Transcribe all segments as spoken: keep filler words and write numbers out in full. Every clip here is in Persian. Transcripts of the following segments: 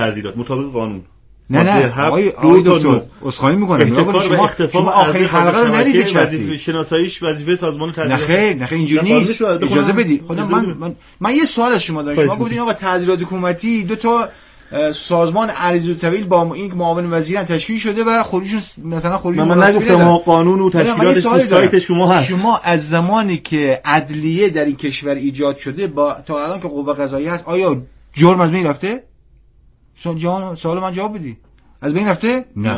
تعزیرات مطابق قانون. نه نه آقای آقای دکتر اسخای میکنم نگاه شما شما آخرین حلقه رو ندیدید چه وظیفه شناساییش وظیفه سازمان تعزیرات. نه خیر نه خیر اینجوری نیست. اجازه بدید. خدا من من من یه سوال از شما دارم. شما گفتین آقا تعزیرات حکومتی دو تا سازمان عریض الطویل با این معاون وزیران تشکیل شده و خروجشون مثلا خروج من نگفتم ما قانون و تشکیلاتش تو سایت شما هست. شما از زمانی که عدلیه در این کشور ایجاد شده با تا الان که قوه قضاییه هست آیا جرم از بین رفته؟ سوال سوال من جواب بدی. از بین رفته؟ نه.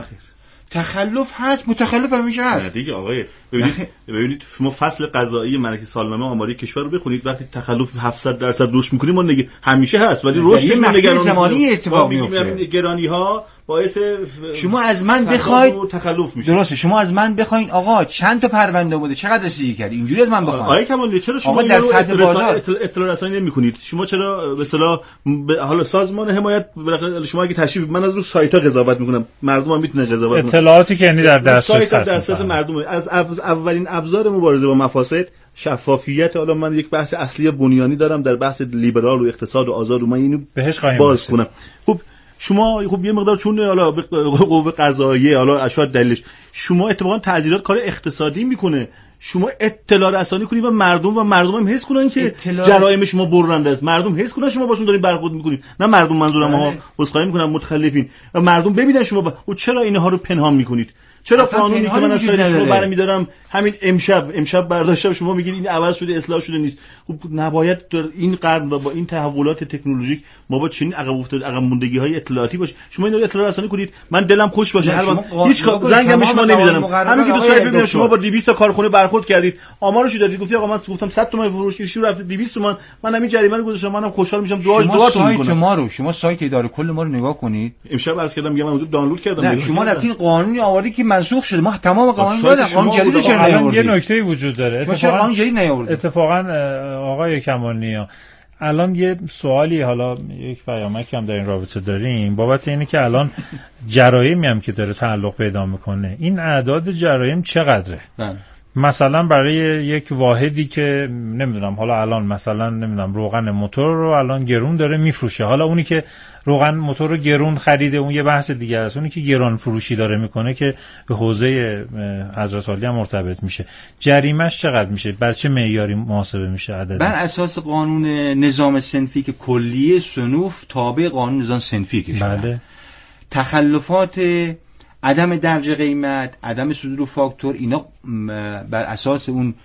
تخلف هست، متخلف همیشه هست. نه دیگه آقای ببینید ببینید شما فصل قضایی ملک سالنامه آماری کشور رو بخونید وقتی تخلف هفتصد درصد رشد می‌کنیم ما نگه همیشه هست ولی رشد نگران زمانی اتفاق میفته. گرانی‌ها باعث شما از من بخواید تخلف میشه. درسته شما از من بخواید آقا چند تا پرونده بوده چقدر رسیدگی کردی اینجوری از من بخواید. آقای کمالی چرا شما در سطح بازار اطلاع رسانی نمی‌کنید؟ شما چرا به اصطلاح حالا سازمان حمایت شما اگه تشریف من از رو سایت‌ها قضاوت می‌کنم مردم هم میتونه قضاوت کنه. اطلاعاتی که یعنی در دسترس هست. دسترس مردم از اولین ابزار مبارزه با مفاسد شفافیت. حالا من یک بحث اصلی بنیانی دارم در بحث لیبرال و اقتصاد و آزاد و من اینو بهش خواهیم باز کنم. خب شما خب یه مقدار چون حالا قوه قضاییه حالا اشاد دلیلش شما اتفاقا تعزیرات کار اقتصادی میکنه شما اطلاع رسانی کنید و مردم و مردم هم حس کنن که جرایم شما برنده است. مردم حس کنن شما باشون دارین برخورد میکنید. نه مردم منظورم ها عذرخواهی میکنم متخلفین و مردم ببینن شما با... و چرا اینها رو پنهان میکنید؟ چرا قانونی که من از سایت شما برمی‌دارم همین امشب امشب برداشتم شما میگید این عوض شده اصلاح شده نیست. خب نباید در این قرن و با این تحولات تکنولوژیک ما با چنین عقب افتاده عقب موندگی‌های اطلاعاتی باشه شما اینو اطلاع رسانی کنید من دلم خوش باشه هر وقت هیچ زنگم به شما نمیزنم. همین که دو سایت ببینم شما با دویست تا کارخونه برخورد کردید آمارشو دادید گفتی آقا من گفتم صد تومن فروش ایشون رفته دویست تومن من همین جریمه رو گذاشتم منم خوشحال میشم دعا دعاتون میکنم. سایت ما رو شما سایت اداره کل ما رو نگاه کنید. امشب عرض کردم میگم من اونجا دانلود کردم. نه شما رفتین قانونی آوردی که منسوخ شده ما تمام قوانین دادن قانون جدید چرا نیاوردید؟ یه نکته وجود داره اتفاقا قانون جدید نیاوردید. اتفاقا آقای کمالنیا الان یه سوالی حالا یک پیامکی هم در این رابطه داریم بابت اینه که الان جرایمی هم که داره تعلق پیدا میکنه این اعداد جرایم چقدره؟ بله مثلا برای یک واحدی که نمیدونم حالا الان مثلا نمیدونم روغن موتور رو الان گرون داره میفروشه حالا اونی که روغن موتور رو گرون خریده اون یه بحث دیگه است اونی که گران فروشی داره میکنه که به حوزه حضرت عالی هم مرتبط میشه جریمش چقدر میشه بر چه معیاری محاسبه میشه عدد؟ بر اساس قانون نظام صنفی که کلیه صنوف تابع قانون نظام صنفی کشور. بله تخلفات عدم درج قیمت عدم صدور فاکتور اینا بر اساس اون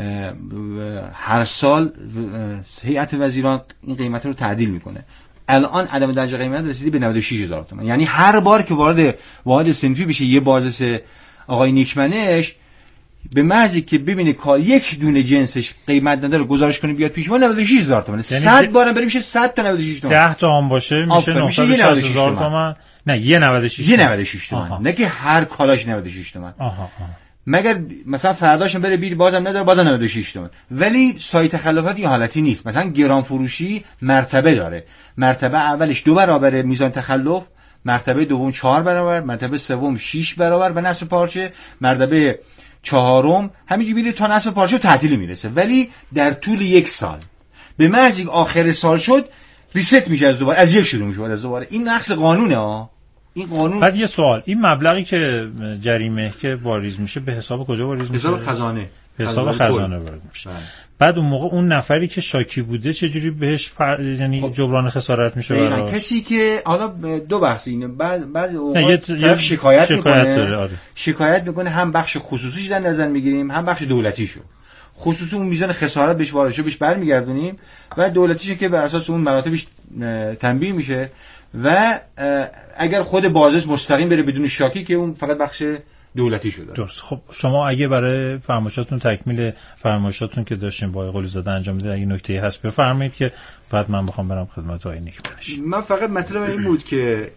هر سال هیئت وزیران این قیمت رو تعدیل میکنه. الان عدم درج قیمت رسیده به نود و شش هزار تومان یعنی هر بار که وارد واحد صنفی بشه یه بازرس آقای نیکمنش به محضی که ببینه کال یک دونه جنسش قیمت نداره گزارش کنه بیاد پیش ما نود و شش هزار تومان صد بارم بریم میشه صد تا نود و شش تومان ده تا هم باشه میشه نهصد و شصت هزار تومان نه یه نود و شش یه نود و شش تومان نه که هر کالاش نود و شش تومان مگر مثلا فرداشم بره بیل بازم نداره بازم نود و شش تومان. ولی سایت تخلفات این حالتی نیست. مثلا گران فروشی مرتبه داره مرتبه اولش دو برابر میزان تخلف مرتبه دوم چهار برابر مرتبه سوم شش برابر به نصف پارچه مرتبه چهارم همینجوری میره تا نصف پارچه تعطیلی میرسه ولی در طول یک سال به محض اینکه آخر سال شد ریست میشه از دوباره از یک شروع میشه از دوباره. این نقص قانونه ها این قانون. بعد یه سوال این مبلغی که جریمه که واریز میشه به حساب کجا واریز میشه؟ حساب خزانه. به حساب خزانه وارد میشه. بعد اون موقع اون نفری که شاکی بوده چجوری بهش پر... یعنی خب. جبران خسارت میشه برای کسی که حالا دو بحث اینه بعد بعد اوقات طرف شکایت, شکایت میکنه داره. آره. شکایت میکنه هم بخش خصوصیش در نظر میگیریم هم بخش دولتیشو خصوصی اون میزان خسارت بهش وارد شده بهش برمیگردونیم و دولتیشه که بر اساس اون مراتبش تنبیه میشه و اگر خود بازرس مستقیم بره بدون شاکی که اون فقط بخش دولتی شده. درست. خب شما اگه برای فرمایشاتون تکمیل فرمایشاتون که داشتیم با قلی زاده انجام میدید اگه نکته‌ای هست بفرمایید که بعد من بخوام برم خدمت آقای نیکمنش. من فقط مطلب این بود که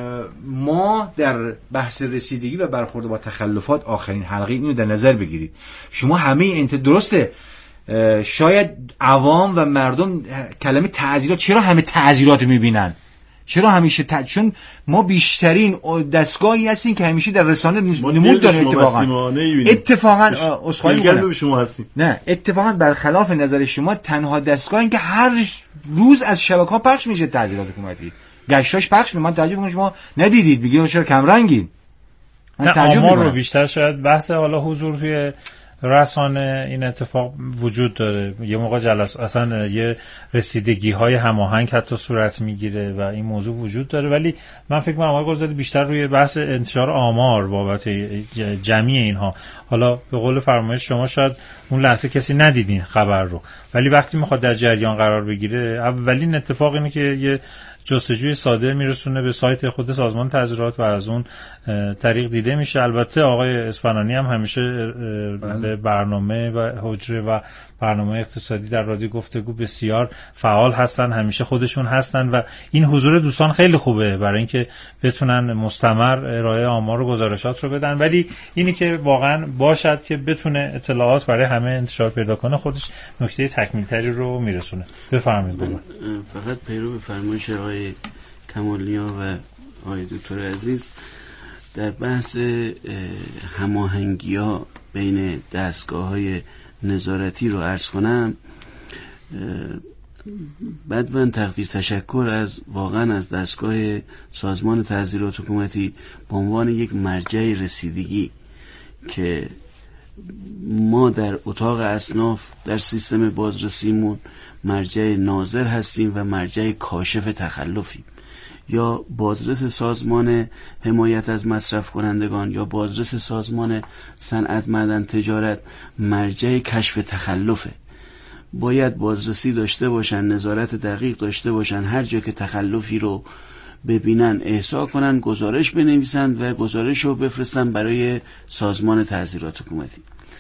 ما در بحث رسیدگی و برخورد با تخلفات آخرین حلقه اینو در نظر بگیرید. شما همه انت درسته شاید عوام و مردم کلمه تعزیرات چرا همه تعزیرات رو میبینن؟ چرا همیشه ت... چون ما بیشترین دستگاهی هستیم که همیشه در رسانه نمود داریم. اتفاقا اتفاقا اسخای میگم شما هستیم. نه اتفاقا برخلاف نظر شما تنها دستگاهی که هر روز از شبکه‌ها پخش میشه تعزیرات حکومتی گشتاش پخش می من تعجب میکنم شما ندیدید بگید چرا کم رنگید. من تعجب میکنم. آمار رو بیشتر شاید بحث حالا حضور توی رسانه این اتفاق وجود داره، یه موقع جلسه اصلا یه رسیدگی های هماهنگ حتی صورت میگیره و این موضوع وجود داره، ولی من فکر می‌کنم آقای گلزاده بیشتر روی بحث انتشار آمار بابت جمعی اینها. حالا به قول فرمایش شما شاید اون لحظه کسی ندیدین خبر رو، ولی وقتی میخواد در جریان قرار بگیره اولین اتفاق اینه که یه جستجوی ساده میرسونه به سایت خود سازمان تظاهرات و از اون طریق دیده میشه. البته آقای اصفهانی هم همیشه به برنامه و حجره و برنامه اقتصادی در رادیو گفتگو بسیار فعال هستن، همیشه خودشون هستن و این حضور دوستان خیلی خوبه برای اینکه بتونن مستمر ارائه آمار و گزارشات رو بدن، ولی اینی که واقعا باشد که بتونه اطلاعات برای همه انتشار پیدا کنه خودش نکته تکمیل‌تری رو میرسونه. بفرمایید. فقط پیرو به فرمایش آقای کمالنیا و آقای دکتر عزیز در بحث هماهنگی‌ها بین دستگاه‌های نظارتی رو عرض کنم، بعد من تقدیر تشکر از واقعا از دستگاه سازمان تحصیلات حکومتی به عنوان یک مرجع رسیدگی که ما در اتاق اصناف در سیستم بازرسیمون مرجع ناظر هستیم و مرجع کاشف تخلفیم، یا بازرس سازمان حمایت از مصرف کنندگان یا بازرس سازمان صنعت معدن تجارت مرجع کشف تخلفه. باید بازرسی داشته باشن، نظارت دقیق داشته باشن، هر جا که تخلفی رو ببینن احصا کنن، گزارش بنویسن و گزارش رو بفرستن برای سازمان تحصیلات حکومتی.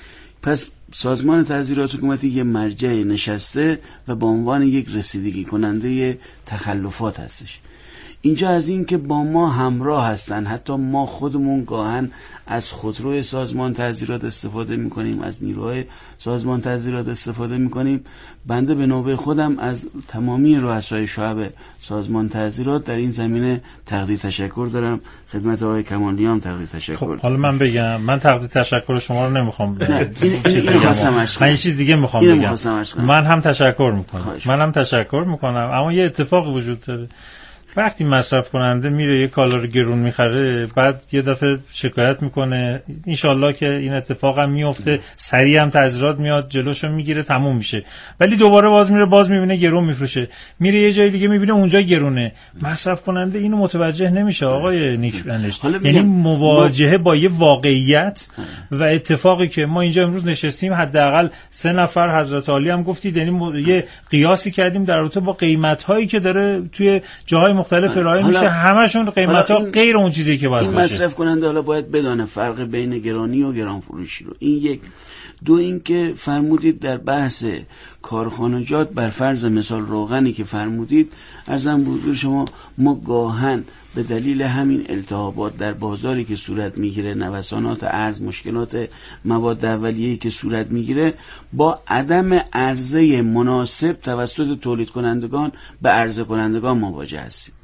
پس سازمان تحصیلات حکومتی یه مرجع نشسته و به عنوان یک رسیدگی کننده تخلفات هستش. اینجا از این که با ما همراه هستن، حتی ما خودمون گاهن از خودروی سازمان تحصیلات استفاده میکنیم، از نیروهای سازمان تحصیلات استفاده میکنیم. بنده به نوبه خودم از تمامی رؤسای شعب سازمان تحصیلات در این زمینه تقدیر تشکر دارم. خدمت آقای کمالنیا هم تقدیر تشکر. خب حالا من بگم، من تقدیر تشکر شما رو نمیخوام. نه این این خواستم من یه چیز دیگه میخوام بگم. من هم تشکر میکنم. من هم تشکر میکنم، اما یه اتفاق وجود داره. وقتی مصرف کننده میره یه کالا رو گرون میخره، بعد یه دفعه شکایت میکنه، انشالله که این اتفاق هم میفته، سریع هم تعذیرات میاد جلوشو میگیره، تموم میشه، ولی دوباره باز میره باز میبینه گرون میفروشه، میره یه جای دیگه میبینه اونجا گرونه. مصرف کننده اینو متوجه نمیشه آقای نیک بندش. یعنی مواجهه با یه واقعیت و اتفاقی که ما اینجا امروز نشستیم، حداقل سه نفر حضرت عالی هم گفتید، یعنی یه قیاسی کردیم در رابطه با قیمت‌هایی که داره توی جاهای مختلف ارائه میشه، همشون قیمتا غیر اون چیزی که باید این باشه. مصرف کننده حالا باید بدونه فرق بین گرانی و گران فروشی رو. این یک. دو اینکه فرمودید در بحث کارخانجات، بر فرض مثال روغنی که فرمودید، عرضم حضور شما ما گاهن به دلیل همین التهابات در بازاری که صورت میگیره، نوسانات ارز، مشکلات مواد اولیه‌ای که صورت میگیره، با عدم عرضه مناسب توسط تولید کنندگان به عرضه کنندگان مواجه هستیم.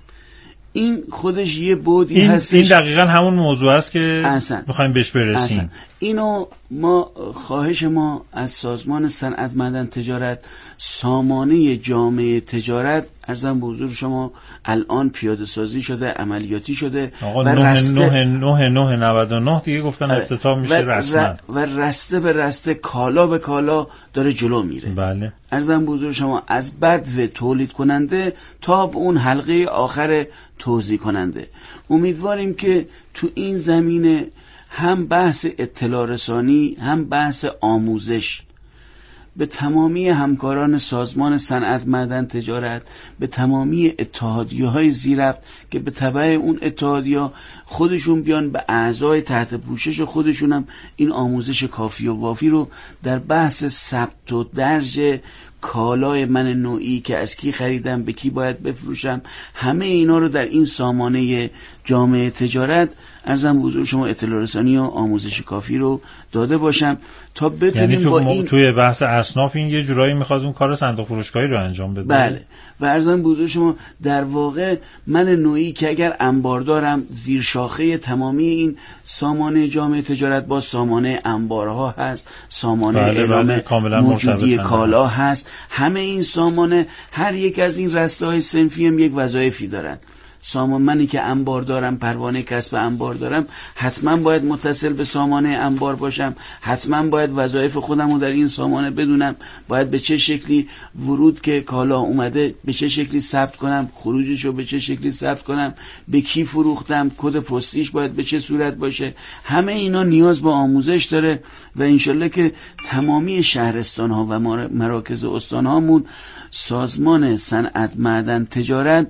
این خودش یه بودی این هستش. این دقیقاً همون موضوع است که می‌خوایم بهش برسیم. اصلا. اینو ما خواهش ما از سازمان صنعت معدن تجارت، سامانه جامعه تجارت، عرضم به حضور شما الان پیاده سازی شده، عملیاتی شده و رسته نه نه نود و نه دیگه گفتن افتتاح میشه رسما و رسته به رسته، کالا به کالا داره جلو میره. بله. عرضم به حضور شما از بدو تولید کننده تا به اون حلقه آخر توزیع کننده. امیدواریم که تو این زمینه هم بحث اطلاع رسانی، هم بحث آموزش به تمامی همکاران سازمان صنعت معدن تجارت، به تمامی اتحادیه‌های زیربط که به تبع اون اتحادیه خودشون بیان به اعضای تحت پوشش خودشون هم این آموزش کافی و وافی رو در بحث ثبت و درج کالای من نوعی که از کی خریدم، به کی باید بفروشم، همه اینا رو در این سامانه جامعه تجارت عرضم حضور شما اطلاع رسانی و آموزش کافی رو داده باشم تا بتونیم یعنی تو با م... این توی بحث اصناف این یه جورایی میخواد اون کار صندوق فروشگاهی رو انجام بده. بله. و عرضم حضور شما در واقع من نوعی که اگر انباردارم، زیر شاخه تمامی این سامانه جامعه تجارت با سامانه انبارها هست، سامانه بله اعلام بله، موجودی کالا هست، هست. همه این سامانه، هر یک از این رسته‌های صنفی هم یک وظایفی دارن. سامان منی که انبار دارم، پروانه کسب انبار دارم، حتما باید متصل به سامانه انبار باشم، حتما باید وظایف خودم رو در این سامانه بدونم، باید به چه شکلی ورود که کالا اومده به چه شکلی ثبت کنم، خروجش رو به چه شکلی ثبت کنم، به کی فروختم، کد پستیش باید به چه صورت باشه. همه اینا نیاز به آموزش داره و انشالله که تمامی شهرستان ها و مراکز استان هامون سازمان صنعت، معدن، تجارت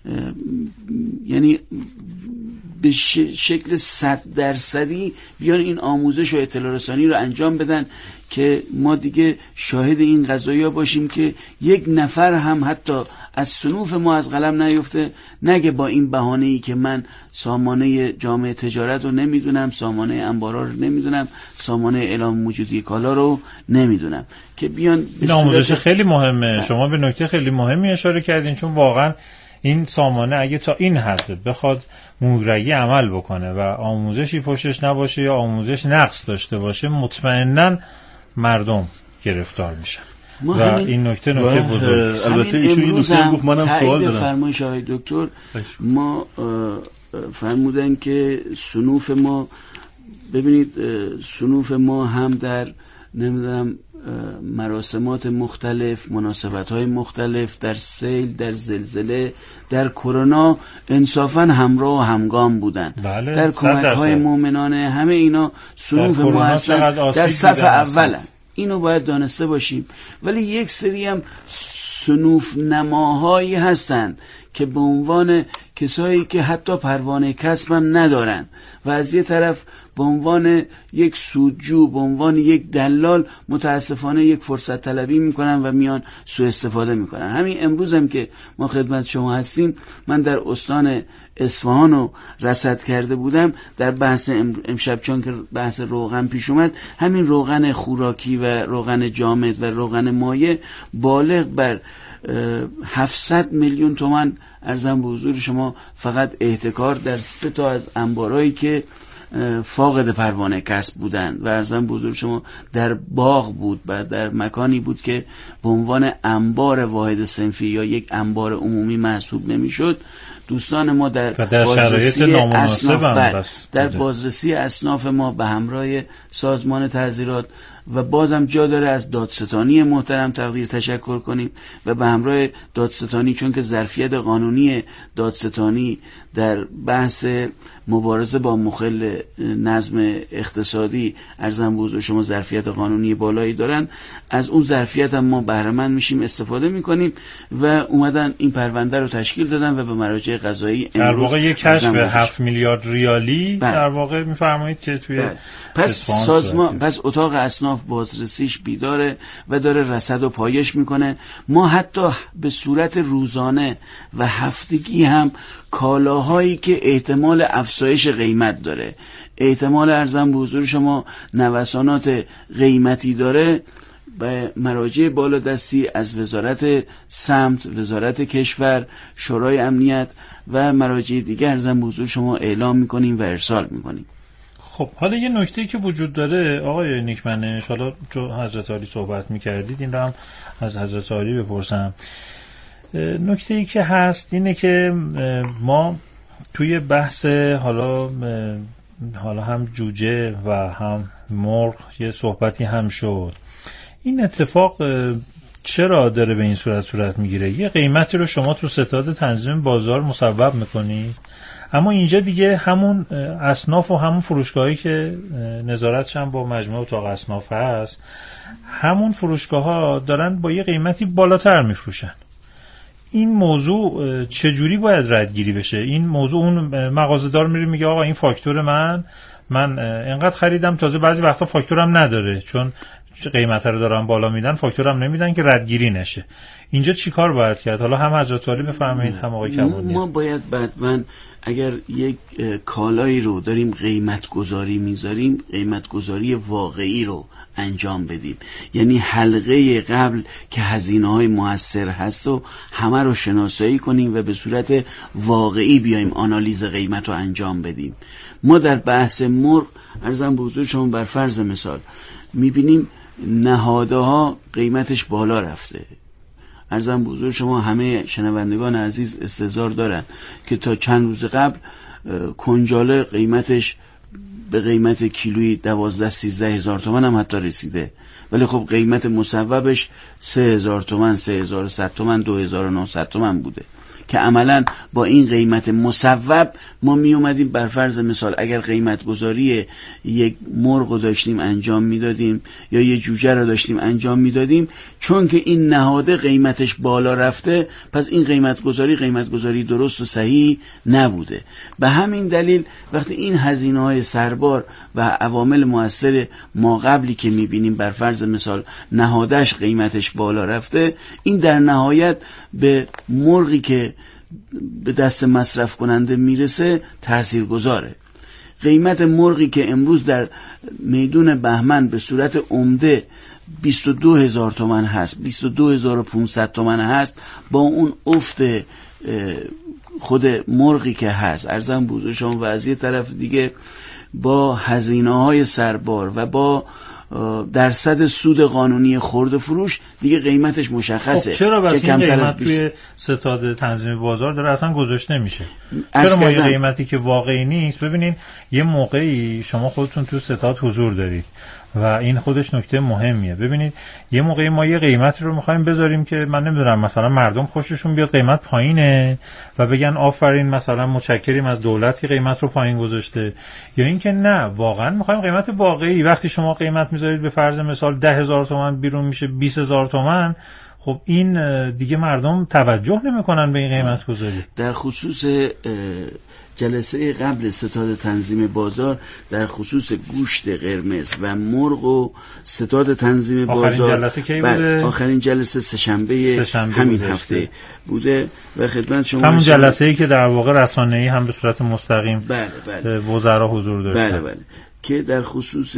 یعنی به شکل صد درصدی بیان این آموزش و اطلاع رسانی رو انجام بدن که ما دیگه شاهد این قضایا باشیم که یک نفر هم حتی از صنوف ما از قلم نیفته، نگه با این بهانه‌ای که من سامانه جامعه تجارت رو نمیدونم، سامانه انبارا رو نمیدونم، سامانه اعلام موجودی کالا رو نمیدونم، که بیان. این آموزش خیلی مهمه. شما به نکته خیلی مهمی اشاره کردین، چون واقعا این سامانه اگه تا این حد بخواد مورگی عمل بکنه و آموزشی پشتش نباشه یا آموزش نقص داشته باشه، مطمئناً مردم گرفتار میشن و این نکته نکته بزرگ. البته ایشون این نکته گفت، منم سوال دارم. فرمایش آقای دکتر، ما فرمودن که صنوف ما، ببینید صنوف ما هم در نمیدونم مراسمات مختلف، مناسبت‌های مختلف، در سیل، در زلزله، در کرونا انصافاً همراه و همگام بودن. بله، در کمک‌های مؤمنانه، همه اینا صنوف ما هستن، در صف اولن. اینو باید دانسته باشیم. ولی یک سری هم صنوف نماهایی هستن که به عنوان کسایی که حتی پروانه کسب هم ندارن و از یه طرف به عنوان یک سودجو، به عنوان یک دلال متاسفانه یک فرصت طلبی میکنن و میان سوء استفاده میکنن. همین امروز هم که ما خدمت شما هستیم، من در استان اصفهان رو رصد کرده بودم در بحث امشب، چون که بحث روغن پیش اومد، همین روغن خوراکی و روغن جامد و روغن مایع بالغ بر هفتصد میلیون تومان ارزم به حضور شما فقط احتکار در سه تا از انبارایی که فاقد پروانه کسب بودند و ارزم به حضور شما در باغ بود و در مکانی بود که به عنوان انبار واحد صنفی یا یک انبار عمومی محسوب نمیشد. دوستان ما در, در بازرسی اصناف در بازرسی اصناف ما به همراه سازمان تعزیرات و بازم جا داره از دادستانی محترم تقدیر تشکر کنیم و به همراه دادستانی، چون که ظرفیت قانونی دادستانی در بحث مبارزه با مخل نظم اقتصادی ارزم به حضور شما ظرفیت قانونی بالایی دارن، از اون ظرفیت هم ما بهره مند میشیم، استفاده میکنیم و اومدن این پرونده رو تشکیل دادن و به مراجع قضایی در واقع یک کشف هفت میلیارد ریالی بله. در واقع میفرمایید که توی بله. پس سازمان، پس اتاق اصناف بازرسیش بیداره و داره رصد و پایش میکنه. ما حتی به صورت روزانه و هفتگی هم کالاهایی که احتمال افزایش قیمت داره، احتمال ارزم به حضور شما نوسانات قیمتی داره، به مراجع بالادستی از وزارت سمت، وزارت کشور، شورای امنیت و مراجع دیگه ارزم به حضور شما اعلام میکنیم و ارسال میکنیم. خب حالا یه نکته‌ای که وجود داره آقای نیکمنش، حالا چون حضرت عالی صحبت میکردید این رو هم از حضرت عالی بپرسم. نکته‌ای که هست اینه که ما توی بحث حالا حالا هم جوجه و هم مرغ یه صحبتی هم شد. این اتفاق چرا داره به این صورت صورت میگیره؟ یه قیمتی رو شما تو ستاد تنظیم بازار مصوب میکنی، اما اینجا دیگه همون اصناف و همون فروشگاهایی که نظارتش هم با مجموعه اتاق اصناف هست، همون فروشگاه ها دارن با یه قیمتی بالاتر میفروشن. این موضوع چجوری باید ردگیری بشه؟ این موضوع اون مغازه‌دار میره میگه آقا این فاکتور من من اینقدر خریدم، تازه بعضی وقتا فاکتورم نداره، چون قیمت رو دارن بالا میدن، فاکتورم نمیدن که ردگیری نشه. اینجا چی کار باید کرد؟ حالا هم حضرت عالی بفرمایید هم آقای کمونی. ما باید بعداً اگر یک کالایی رو داریم قیمت گذاری میذاریم، قیمت گذاری واقعی رو انجام بدیم، یعنی حلقه قبل که هزینه های موثر هست و همه رو شناسایی کنیم و به صورت واقعی بیایم آنالیز قیمت رو انجام بدیم. ما در بحث مرغ ارزم به حضور شما بر فرض مثال میبینیم نهادها قیمتش بالا رفته. عرضم بزرگ شما همه شنوندگان عزیز استحضار دارن که تا چند روز قبل کنجاله قیمتش به قیمت کیلویی دوازده سیزده هزار تومن هم حتی رسیده، ولی خب قیمت مصوبش سه هزار تومن، سه هزار و صد تومن، دو هزار و نهصد تومن بوده که عملا با این قیمت مصوب ما می اومدیم بر فرض مثال اگر قیمت گذاری یک مرغ رو داشتیم انجام میدادیم یا یک جوجه رو داشتیم انجام میدادیم، چون که این نهاده قیمتش بالا رفته پس این قیمت گذاری قیمت گذاری درست و صحیح نبوده. به همین دلیل وقتی این هزینه های سربار و عوامل مؤثر ما قبلی که میبینیم بر فرض مثال نهادش قیمتش بالا رفته، این در نهایت به مرغی که به دست مصرف کننده میرسه تأثیر گذاره. قیمت مرغی که امروز در میدون بهمن به صورت عمده بیست و دو هزار تومن هست، بیست و دو هزار و پانصد تومن هست، با اون افت خود مرغی که هست ارزم بزرگ شما و از یه طرف دیگه با هزینه های سربار و با درصد سود قانونی خرده فروش دیگه قیمتش مشخصه. خب چرا بس این قیمت توی ستاد تنظیم بازار داره اصلا گذاشته نمیشه؟ چرا ما یه قیمتی که واقعی نیست؟ ببینین یه موقعی شما خودتون تو ستاد حضور دارید و این خودش نکته مهمیه. ببینید یه موقعی ما یه قیمتی رو می‌خوایم بذاریم که من نمیدونم مثلا مردم خوششون بیاد قیمت پایینه و بگن آفرین مثلا متشکریم از دولت که قیمت رو پایین گذاشته، یا اینکه نه واقعا می‌خوایم قیمت واقعی. وقتی شما قیمت می‌ذارید به فرض مثال ده هزار تومان بیرون میشه بیست هزار تومان، خب این دیگه مردم توجه نمی‌کنن به این قیمت گذاری. در خصوص جلسه قبل ستاد تنظیم بازار در خصوص گوشت قرمز و مرغ و ستاد تنظیم آخرین بازار جلسه کی بوده؟ آخرین جلسه سه‌شنبه همین هفته بوده و خدمت شما همون جلسه‌ای که در واقع رسانه‌ای هم به صورت مستقیم بله بله وزرا حضور داشتن. بله بله که در خصوص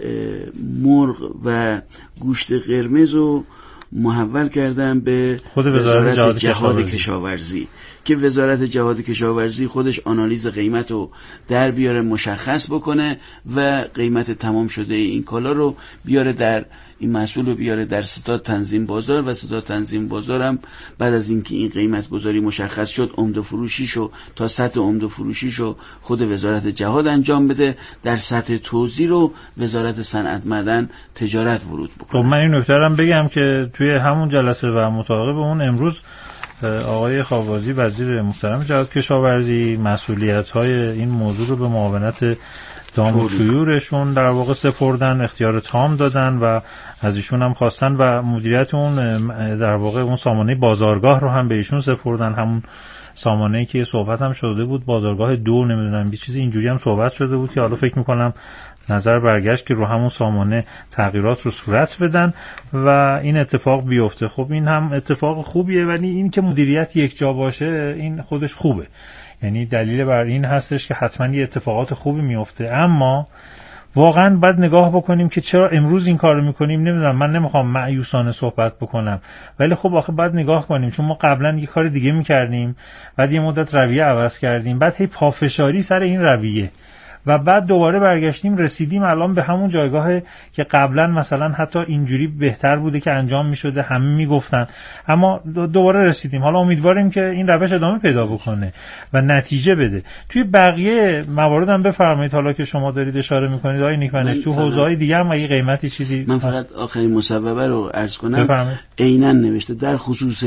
مرغ و گوشت قرمز رو محول کردن به خود وزارت جهاد, جهاد کشاورزی. کشاورزی که وزارت جهاد کشاورزی خودش آنالیز قیمت رو در بیاره مشخص بکنه و قیمت تمام شده این کالا رو بیاره در این محصول رو بیاره در ستاد تنظیم بازار و ستاد تنظیم بازار هم بعد از اینکه این قیمت گذاری مشخص شد عمده فروشیشو تا سطح عمده فروشیشو خود وزارت جهاد انجام بده، در سطح توزیع رو وزارت صنعت معدن تجارت ورود بکنه. خب من این نکته رو بگم که توی همون جلسه و مطابق به اون امروز آقای خاوازی وزیر محترم جهاد کشاورزی مسئولیت‌های این موضوع رو به معاونت دام و طیورشون در واقع سپردن، اختیار تام دادن و از ایشون هم خواستن و مدیریت اون در واقع اون سامانه بازارگاه رو هم به ایشون سپردن، همون سامانه‌ای که صحبت هم شده بود بازارگاه دو نمیدونم یه چیزی اینجوری هم صحبت شده بود که حالا فکر می‌کنم نظر برگشت که رو همون سامانه تغییرات رو صورت بدن و این اتفاق بیفته. خب این هم اتفاق خوبیه، ولی این که مدیریت یک جا باشه این خودش خوبه، یعنی دلیل بر این هستش که حتما یه اتفاقات خوبی میفته. اما واقعا باید نگاه بکنیم که چرا امروز این کارو میکنیم. نمیدونم، من نمیخوام مایوسانه صحبت بکنم، ولی خب آخه باید نگاه کنیم چون ما قبلا یه کار دیگه میکردیم، بعد یه مدت رویه عوض کردیم، بعد هی پافشاری سر این رویه و بعد دوباره برگشتیم رسیدیم الان به همون جایگاه که قبلا مثلا حتی اینجوری بهتر بوده که انجام میشده، همه میگفتن، اما دوباره رسیدیم. حالا امیدواریم که این روش ادامه پیدا بکنه و نتیجه بده. توی بقیه موارد هم بفرمایید حالا که شما دارید اشاره میکنید آقای نیکمنش، تو حوزه‌های دیگه هم اگه قیمتی چیزی من فقط آخرین مصوبه رو عرض کنم. عیناً نوشته در خصوص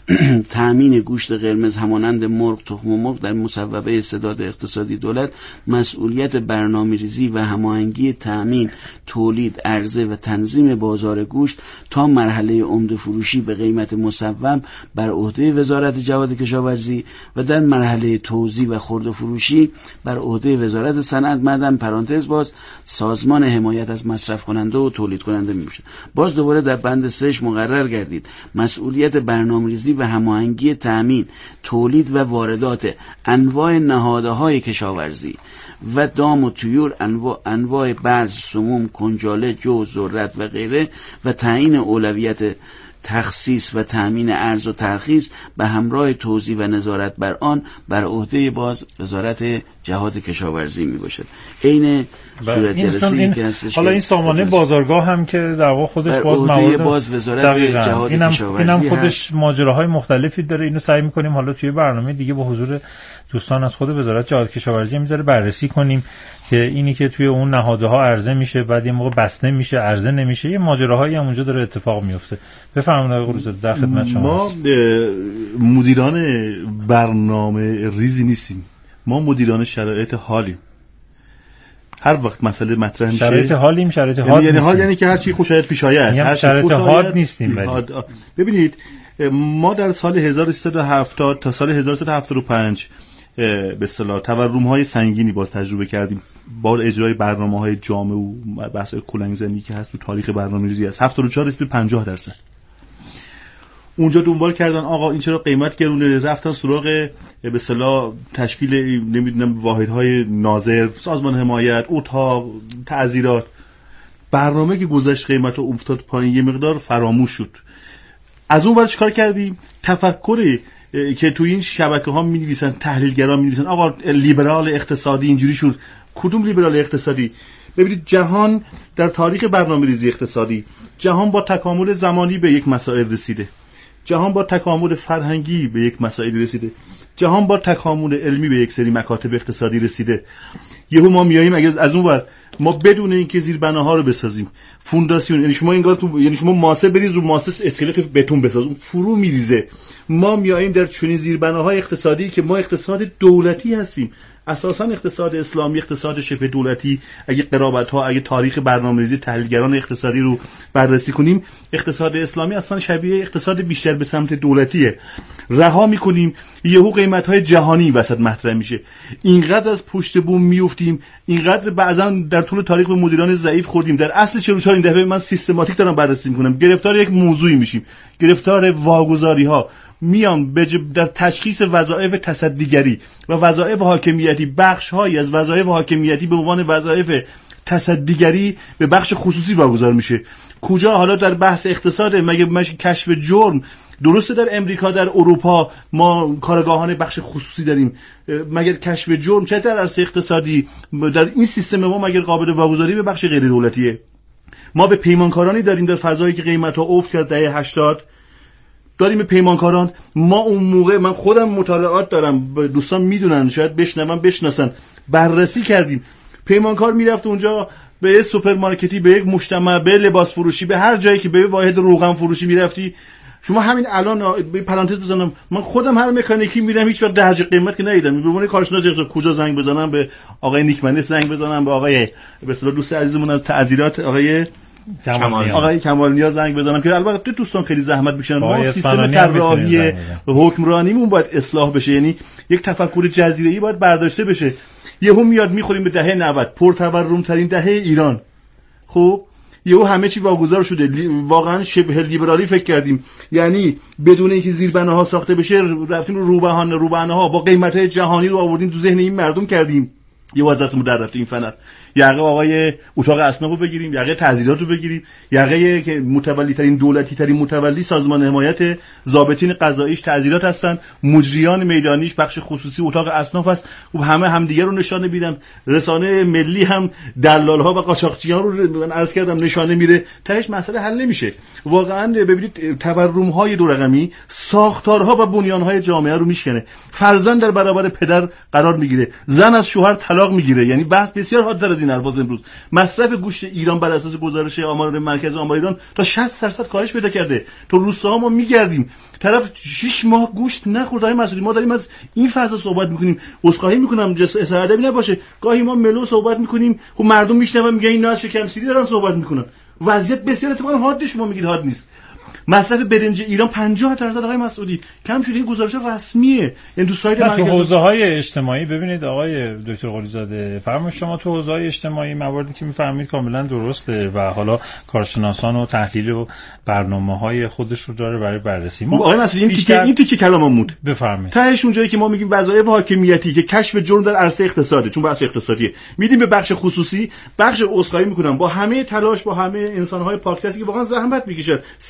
تامین گوشت قرمز همانند مرغ، تخم مرغ در مصوبه سداد اقتصادی دولت مسئولیت برنامه‌ریزی و هماهنگی تامین، تولید، عرضه و تنظیم بازار گوشت تا مرحله عمده فروشی به قیمت مصوب بر عهده وزارت جهاد کشاورزی و در مرحله توزیع و خرده فروشی بر عهده وزارت صنعت معدن پرانتز باز سازمان حمایت از مصرف کننده و تولید کننده میشه. باز دوباره در بند سهش مقرر گردید مسئولیت برنامه‌ریزی و هماهنگی تامین، تولید و واردات انواع نهادهای کشاورزی و دام و طیور، انواع انواع بعض سموم، کنجاله، جو، ذرت و غیره و تعیین اولویت تخصیص و تأمین ارز و ترخیص به همراه توزیع و نظارت بر آن بر عهده باز وزارت جهاد کشاورزی می باشد. عین صورت جلسه‌ای که هستش. حالا این سامانه بازارگاه هم که در واقع خودش باز موارد باز وزارت جهاد اینم کشاورزی اینم خودش ماجراهای مختلفی داره. اینو سعی می‌کنیم حالا توی برنامه دیگه با حضور دوستان از خود وزارت جهاد کشاورزی میذاره بررسی کنیم که اینی که توی اون نهادها عرضه میشه بعد یه موقع بسته میشه عرضه نمیشه، یه ماجراهایی هم اونجا داره اتفاق میفته. بفرمایید آقای قروزاده، در خدمت شما. ما مدیران برنامه ریزی نیستیم، ما مدیران شرایط حالیم. هر وقت مسئله مطرح میشه شرایط حالیم، شرایط یعنی حال یعنی حال یعنی که هر چی خوشایت پیش آید، هر چی شرایط حال نیستیم. ولی ببینید ما در سال هزار و سیصد و هفتاد تا سال هزار و سیصد و هفتاد و پنج به اصطلاح تورم‌های سنگینی باز تجربه کردیم با اجرای برنامه‌های جامع و بحث‌های کلنگ‌زنی که هست تو تاریخ برنامه‌ریزی است. هفتاد و چهار رسید به پنجاه درصد. اونجا دنبال کردن آقا این چرا قیمت گرونه، رفتن سراغ به اصطلاح تشکیل نمیدونم واحدهای ناظر، سازمان حمایت، اتاق، تعزیرات. برنامه که گذشت قیمت رو افتاد پایین، یه مقدار فراموش شد. از اون ور چیکار کردیم؟ تفکری که تو این شبکه‌ها می‌نویسن، تحلیلگران می‌نویسن آقا لیبرال اقتصادی اینجوری شد. کدوم لیبرال اقتصادی؟ ببینید جهان در تاریخ برنامه‌ریزی اقتصادی، جهان با تکامل زمانی به یک مسائل رسیده، جهان با تکامل فرهنگی به یک مسائل رسیده، جهان با تکامل علمی به یک سری مکاتب اقتصادی رسیده. یهو ما میاییم اگه از اون ور ما بدون اینکه زیربناها رو بسازیم، فونداسیون، یعنی شما انگار تو یعنی شما ماسه بریز رو ماسه اسکلت بتون بساز، اون فرو میریزه. ما میاییم در چنین زیربناهای اقتصادی که ما اقتصاد دولتی هستیم، اساسا اقتصاد اسلامی، اقتصاد شبه دولتی، اگه قرابت‌ها، اگه تاریخ برنامه‌ریزی تحلیلگران اقتصادی رو بررسی کنیم، اقتصاد اسلامی اصلا شبیه اقتصاد بیشتر به سمت دولتیه. رها می‌کنیم، یهو قیمت‌های جهانی وسط مطرح میشه، اینقدر از پشت بوم میافتیم، اینقدر بعضا در طول تاریخ به مدیران ضعیف خوردیم. در اصل چه روزها این دفعه من سیستماتیک دارم بررسی می‌کنم، گرفتار یک موضوعی میشیم، گرفتار واگذاری‌ها، میام در تشخیص وظایف تصدیگری و وظایف حاکمیتی، بخش‌هایی از وظایف حاکمیتی به عنوان وظایف تصدیگری به بخش خصوصی واگذار میشه. کجا حالا در بحث اقتصاد مگه مگه کشف جرم درسته؟ در امریکا، در اروپا ما کارگاهان بخش خصوصی داریم، مگر کشف جرم چه در عرصه اقتصادی در این سیستم ما مگر قابل واگذاری به بخش غیر دولتیه؟ ما به پیمانکارانی داریم در فضایی که قیمت‌ها افت کرد دهه هشتاد، داریم پیمانکاران. ما اون موقع، من خودم مطالعات دارم، دوستان میدونن، شاید بشنون بشناسن، بررسی کردیم. پیمانکار میرفت اونجا به یک سوپرمارکتی، به یک مجتمع، به لباس فروشی، به هر جایی که به واحد روغن فروشی میرفتی، شما همین الان به پرانتز بزنم، من خودم هر مکانیکی میرم هیچ وقت درجه قیمت که ندیدم. به عنوان کارشناس کجا زنگ بزنم؟ به آقای نیکمنی زنگ بزنم، به آقای به اصطلاح دوست عزیزمون از تعزیرات آقای کمال آقای کمال نیا زنگ بزنم که البته دوستان خیلی زحمت میکشن. ما سیستم طراحی حکمرانیمون باید اصلاح بشه، یعنی یک تفکر جزیره‌ای باید برداشته بشه. یهو میاد میخوریم به دهه نود، پرتورم ترین دهه ایران. خب یهو همه چی واگذار شده، واقعا شبه لیبرالی فکر کردیم، یعنی بدون اینکه زیربناها ساخته بشه رفتیم رو روبهان روبهانه‌ها با قیمت‌های جهانی رو آوردیم تو ذهن این مردم کردیم. یه واز دستمون در رفت این فنر. یقه آقای اتاق اصناف رو بگیریم، یقه تعزیرات رو بگیریم، یقه که متولی ترین دولتی ترین متولی سازمان حمایت، ضابطین قضاییش تعزیرات هستن، مجریان میدانیش بخش خصوصی اتاق اصناف است. و همه همدیگه رو نشانه میدن، رسانه ملی هم دلال‌ها و قاچاقچیان رو من عرض کردم نشانه میده، تهش مسئله حل نمیشه. واقعا ببینید تورم‌های دو رقمی ساختارها و بنیان‌های جامعه رو میشکنه. فرزند در برابر پدر قرار میگیره، زن از شوهر طلاق میگیره. یعنی بحث بسیار حادتر از این الفاظ. امروز مصرف گوشت ایران بر اساس گزارش آمار مرکز آمار ایران تا شصت درصد کاهش پیدا کرده. تو روستاها ما میگردیم، طرف شش ماه گوشت نخورد. های مسئولی ما داریم از این فضا صحبت میکنیم. عذرخواهی میکنم جسارت ادبی نباشه، گاهی ما ملو صحبت میکنیم، خب مردم میشنون میگن اینا از شکم سیری دارن صحبت میکنن. وضعیت بسیار اتفاقا حاد، شما میگید حاد نیست. مصرف برنج ایران پنجاه درصد آقای مسعودی کم شده. این گزارش رسمیه، این تو سایت مرکز. تو حوزه‌های اجتماعی ببینید آقای دکتر قلیزاده، فرمایید شما تو حوزه‌های اجتماعی مواردی که میفهمید کاملا درسته و حالا کارشناسان و تحلیل و برنامه‌های خودش رو داره برای بررسی. ما آقای مسعودی این بیشتر... این تیکه کلاممون بفرمایید. تهش اونجایی که ما میگیم وظایف حاکمیتی که کشف جرم در عرصه اقتصاده، چون بحث اقتصادیه، میدیم به بخش خصوصی. بخش عذرخواهی میکنم با همه تلاش، با همه انسان‌های پاک‌دستی که واقعا زحمت میکشن، سیستم اقتصادی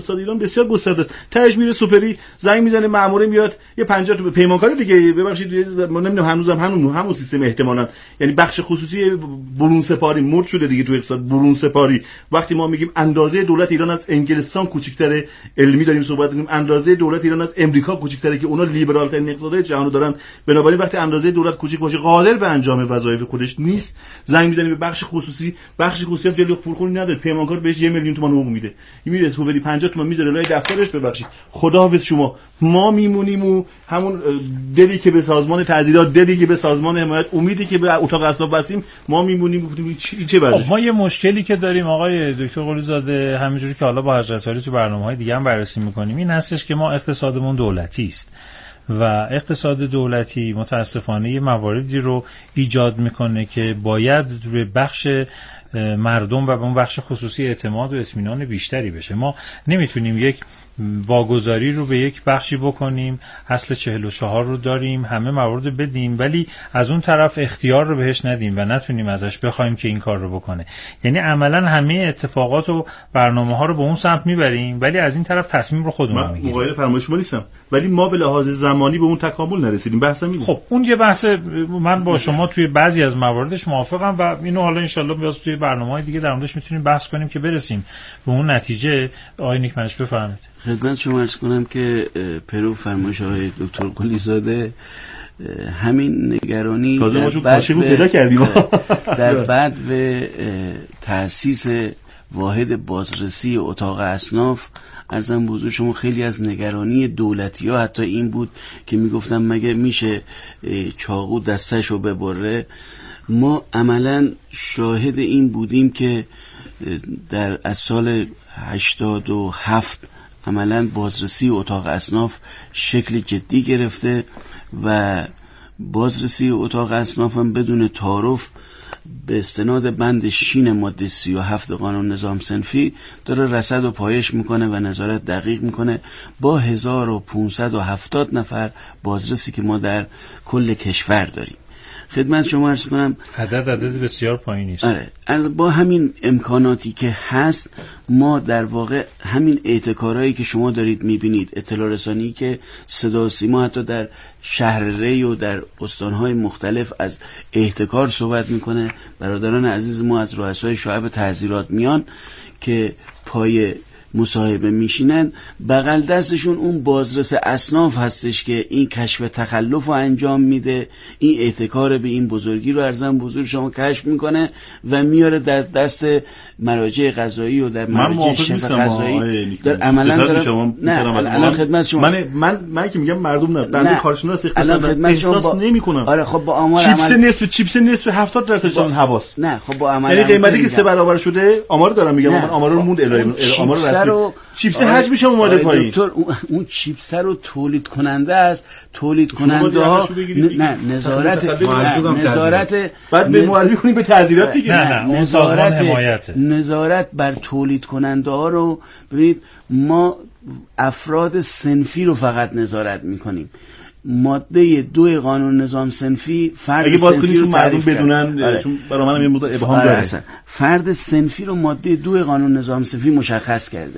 اقتصاد ایران بسیار گسترده است. تهش میره سوپری زنگ میزنه مأمور میاد یه پنجاه تا پیمانکار دیگه ببخشید ما نمیدونم هنوزم همون همون سیستم احتمالاً یعنی بخش خصوصی برون سپاری مرد شده دیگه تو اقتصاد برون سپاری. وقتی ما میگیم اندازه دولت ایران از انگلستان کوچیک‌تره، علمی داریم صحبت می‌کنیم، اندازه دولت ایران از امریکا کوچیک‌تره که اونا لیبرال ترین اقتصادهای جهانو دارن. بنابراین وقتی اندازه دولت کوچیک باشه قادر به انجام وظایف خودش نیست، زنگ میزنیم به بخش خصوصی، بخش خصوصی هم دلیل پولخونی نداره، پیمانکار بهش یک میلیون تومان حقوق میده، میره سوپری پنجاه تومان میذاره لای دفترش ببخشید خداحافظ شما. ما میمونیم و همون دلی که به سازمان تعزیرات، دلی که به سازمان حمایت، امیدی که به اتاق اسناد بسیم، ما میمونیم گفتیم چی چه بعدش. خب ما یه مشکلی که داریم آقای دکتر قلیزاده، همینجوری که حالا با حضرت عالی تو برنامه‌های دیگه هم بررسی می‌کنیم، این هستش که ما اقتصادمون دولتی است و اقتصاد دولتی متاسفانه یه مواردی رو ایجاد میکنه که باید به بخش مردم و به اون بخش خصوصی اعتماد و اطمینان بیشتری بشه. ما نمیتونیم یک واگذاری رو به یک بخشی بکنیم، اصل چهل و چهار رو داریم، همه موارد رو بدیم، ولی از اون طرف اختیار رو بهش ندیم و نتونیم ازش بخوایم که این کار رو بکنه. یعنی عملا همه اتفاقات و برنامه ها رو به اون سمت میبریم ولی از این طرف تصمیم رو خودمون میگیریم. من مقایل فرمایش شما نیستم، ولی ما به لحاظ زمانی به اون تکامل نرسیدیم. بحثم اینه. خب اون یه بحث، من با شما توی بعضی از مواردش موافقم و اینو حالا ان شاءالله باز توی برنامه‌های دیگه در موردش میتونیم بحث کنیم که برسیم به اون نتیجه. آقای نیکمنش بفرمایید. خدمت شما عرض کنم که پیرو فرمایش های دکتر قلیزاده همین نگرانی در بعد به, در بعد به تأسیس واحد بازرسی اتاق اصناف عرضم بزرگ شما خیلی از نگرانی دولتی ها حتی این بود که میگفتم مگه میشه چاقو دستشو ببره. ما عملا شاهد این بودیم که در از سال هشتاد و هفت عملا بازرسی اتاق اصناف شکل جدی گرفته و بازرسی اتاق اصناف هم بدون تعارف به استناد بند شین ماده سی و هفت قانون نظام صنفی داره رصد و پایش میکنه و نظارت دقیق میکنه با هزار و پانصد و هفتاد نفر بازرسی که ما در کل کشور داریم. خدمت شما عرض کنم عدد عدد بسیار پایینی است. آره با همین امکاناتی که هست ما در واقع همین احتکارهایی که شما دارید میبینید، اطلاع رسانی که صدا و سیما حتی در شهر ری و در استانهای مختلف از احتکار صحبت میکنه، برادران عزیز ما از رؤسای شعب تعزیرات میان که پای مصاحبه میشینن، بغل دستشون اون بازرس اصناف هستش که این کشف تخلف رو انجام میده، این احتکار به این بزرگی رو ارزم بزرگ شما کشف میکنه و میاره در دست مراجع قضایی و در مراجع شف قضایی در عملا دارم. نه الان خدمت شما من من من که میگم مردم نه بنده کارشناس اقتصاد احساس با... نمیکنم. آره خب با آمار چیپس عمل... نصف چیپس نصف هفتاد درصد اون حواس. نه خب با عمل یعنی قیمتی که سه برابر شده آمار دارم میگم، من آمار رو موند ارائه آمار رو چیپس حجمش هم اومده پایین. دکتر اون چیپس رو تولید کننده است، تولید کننده ها نه نظارت نظارت بعد به معرفی کنیم به تعزیرات دیگه. نه نه سازمان حمایت نظارت بر تولید کننده ها رو ببینید، ما افراد صنفی رو فقط نظارت میکنیم. ماده دو قانون نظام صنفی فرد اگه باز کنیم چون مردم کرد. بدونن آره. چون برای منم یه مقدار ابهام داره. فرد صنفی رو ماده دو قانون نظام صنفی مشخص کرده.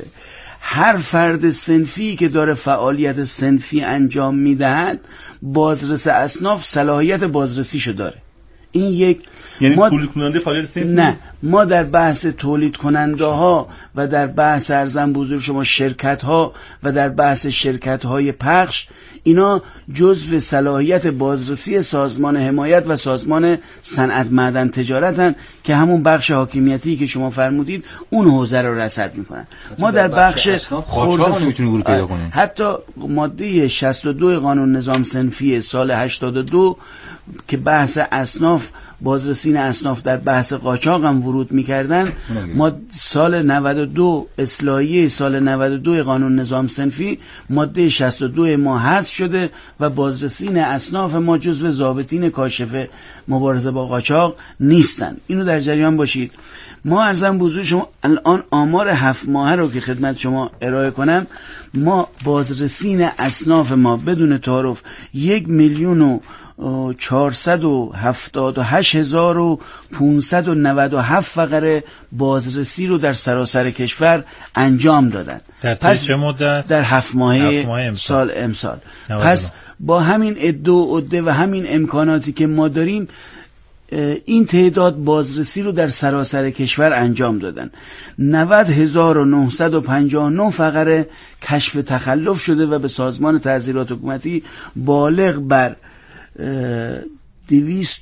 هر فرد صنفی که داره فعالیت صنفی انجام میدهد بازرس اصناف صلاحیت بازرسیشو داره. این یک یعنی ما... تولید کننده فعالیت صنفی نه، ما در بحث تولید کننده ها و در بحث ارزم بزرگ شما شرکت ها و در بحث شرکت های پخش، اینا جزو صلاحیت بازرسی سازمان حمایت و سازمان صنعت معدن تجارت هن که همون بخش حاکمیتی که شما فرمودید اون حوزه رو رصد میکنن. ما در بخش خرد نمیتونیم ورود پیدا کنیم. حتی ماده شصت و دو قانون نظام صنفی سال هشتاد و دو که بحث اصناف بازرسین اصناف در بحث قاچاق هم ورود میکردن، ما سال نود و دو اصلاحیه سال نود و دو قانون نظام صنفی ماده شصت و دو ما حذف شده و بازرسین اصناف ما جزو ضابطین کاشف مبارزه با قاچاق نیستن. اینو در جریان باشید. ما ارزم بزرگ شما الان آمار هفت ماهه رو که خدمت شما ارائه کنم، ما بازرسین اصناف ما بدون تعارف یک میلیون و چهارصد و هفتاد و هشت هزار و پانصد و نود و هفت فقره بازرسی رو در سراسر کشور انجام دادن. در پس چه مدت؟ در هفت ماهه, هفت ماه امسال. سال امسال. پس با همین عده و عده و همین امکاناتی که ما داریم این تعداد بازرسی رو در سراسر کشور انجام دادن. نود هزار و نهصد و پنجاه و نه فقره کشف تخلف شده و به سازمان تعزیرات حکومتی بالغ بر دویست